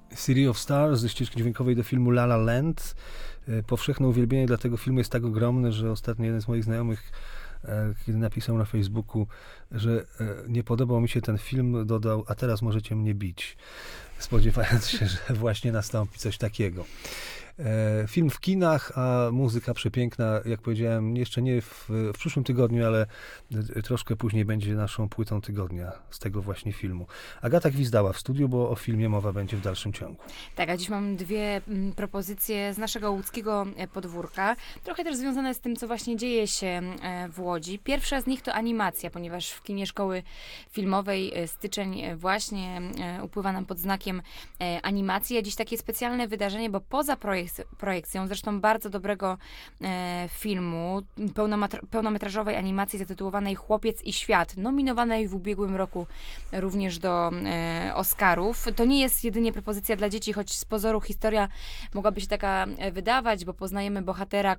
City of Stars ze ścieżki dźwiękowej do filmu La La Land. Powszechne uwielbienie dla tego filmu jest tak ogromne, że ostatnio jeden z moich znajomych, kiedy napisał na Facebooku, że nie podobał mi się ten film, dodał: a teraz możecie mnie bić, spodziewając się, że właśnie nastąpi coś takiego. Film w kinach, a muzyka przepiękna, jak powiedziałem, jeszcze nie w przyszłym tygodniu, ale troszkę później będzie naszą płytą tygodnia z tego właśnie filmu. Agata Gwizdała w studiu, bo o filmie mowa będzie w dalszym ciągu. Tak, a dziś mam dwie propozycje z naszego łódzkiego podwórka, trochę też związane z tym, co właśnie dzieje się w Łodzi. Pierwsza z nich to animacja, ponieważ w kinie Szkoły Filmowej styczeń właśnie upływa nam pod znakiem animacji, a dziś takie specjalne wydarzenie, bo poza projekcją, zresztą bardzo dobrego filmu, pełnometrażowej animacji zatytułowanej Chłopiec i świat, nominowanej w ubiegłym roku również do Oscarów. To nie jest jedynie propozycja dla dzieci, choć z pozoru historia mogłaby się taka wydawać, bo poznajemy bohatera,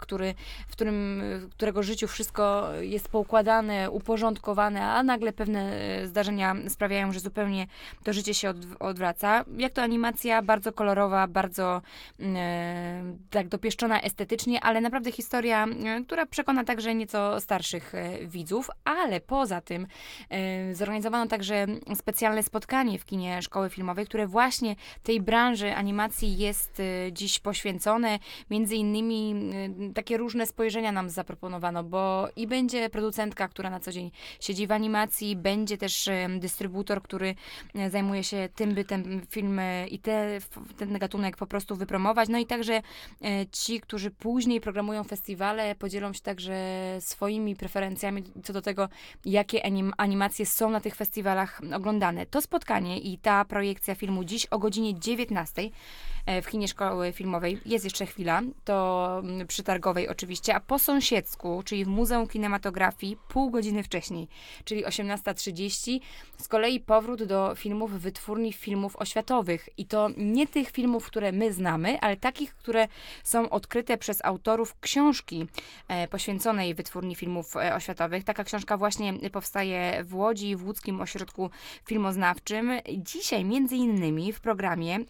którego życiu wszystko jest poukładane, uporządkowane, a nagle pewne zdarzenia sprawiają, że zupełnie to życie się odwraca. Jak to animacja, bardzo kolorowa, bardzo tak dopieszczona estetycznie, ale naprawdę historia, która przekona także nieco starszych widzów, ale poza tym zorganizowano także specjalne spotkanie w kinie Szkoły Filmowej, które właśnie tej branży animacji jest dziś poświęcone. Między innymi takie różne spojrzenia nam zaproponowano, bo i będzie producentka, która na co dzień siedzi w animacji, będzie też dystrybutor, który zajmuje się tym, by ten film i ten gatunek po prostu wypromować. No i także ci, którzy później programują festiwale, podzielą się także swoimi preferencjami co do tego, jakie animacje są na tych festiwalach oglądane. To spotkanie i ta projekcja filmu dziś o godzinie 19 w kinie Szkoły Filmowej. Jest jeszcze chwila, to przy Targowej oczywiście, a po sąsiedzku, czyli w Muzeum Kinematografii pół godziny wcześniej, czyli 18:30, z kolei powrót do filmów Wytwórni Filmów Oświatowych. I to nie tych filmów, które my znamy, ale takich, które są odkryte przez autorów książki poświęconej Wytwórni Filmów Oświatowych. Taka książka właśnie powstaje w Łodzi, w Łódzkim Ośrodku Filmoznawczym. Dzisiaj między innymi w programie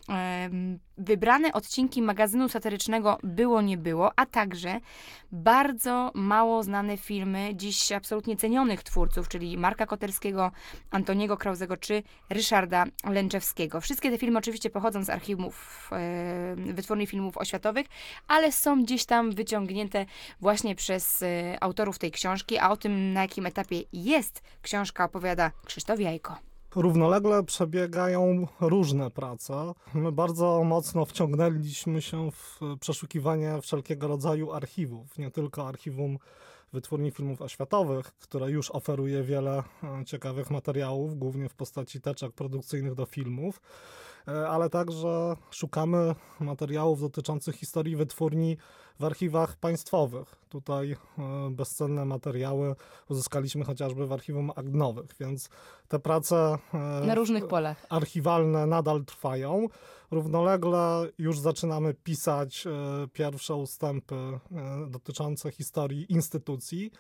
wybrane odcinki magazynu satyrycznego Było nie było, a także bardzo mało znane filmy dziś absolutnie cenionych twórców, czyli Marka Koterskiego, Antoniego Krauzego czy Ryszarda Lęczewskiego. Wszystkie te filmy oczywiście pochodzą z archiwów Wytwórni Filmów Oświatowych, ale są gdzieś tam wyciągnięte właśnie przez autorów tej książki, a o tym, na jakim etapie jest książka, opowiada Krzysztof Jajko. Równolegle przebiegają różne prace. My bardzo mocno wciągnęliśmy się w przeszukiwanie wszelkiego rodzaju archiwów, nie tylko archiwum Wytwórni Filmów Oświatowych, które już oferuje wiele ciekawych materiałów, głównie w postaci teczek produkcyjnych do filmów, ale także szukamy materiałów dotyczących historii wytwórni w archiwach państwowych. Tutaj bezcenne materiały uzyskaliśmy chociażby w archiwum Agnowych, więc te prace na różnych polach archiwalne nadal trwają. Równolegle już zaczynamy pisać pierwsze ustępy dotyczące historii instytucji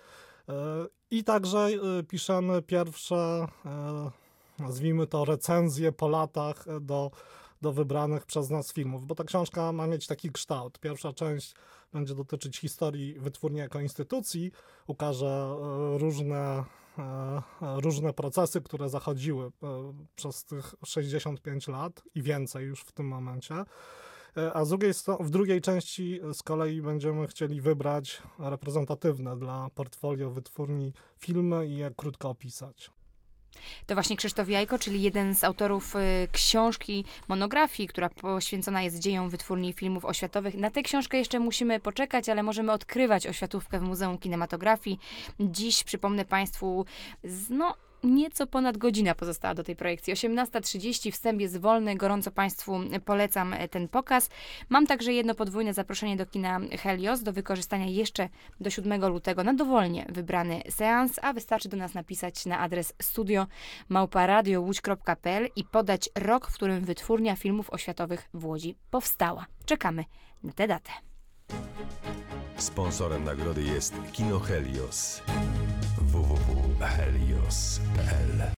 i także piszemy pierwsze, nazwijmy to, recenzje po latach do wybranych przez nas filmów, bo ta książka ma mieć taki kształt. Pierwsza część będzie dotyczyć historii wytwórni jako instytucji, ukaże różne procesy, które zachodziły przez tych 65 lat i więcej już w tym momencie. A w drugiej części z kolei będziemy chcieli wybrać reprezentatywne dla portfolio wytwórni filmy i je krótko opisać. To właśnie Krzysztof Jajko, czyli jeden z autorów książki, monografii, która poświęcona jest dziejom Wytwórni Filmów Oświatowych. Na tę książkę jeszcze musimy poczekać, ale możemy odkrywać oświatówkę w Muzeum Kinematografii. Dziś, przypomnę Państwu, nieco ponad godzina pozostała do tej projekcji. 18:30, wstęp jest wolny, gorąco Państwu polecam ten pokaz. Mam także jedno podwójne zaproszenie do kina Helios do wykorzystania jeszcze do 7 lutego na dowolnie wybrany seans, a wystarczy do nas napisać na adres studio@radiołódź.pl i podać rok, w którym Wytwórnia Filmów Oświatowych w Łodzi powstała. Czekamy na tę datę. Sponsorem nagrody jest Kino Helios. www.helios.pl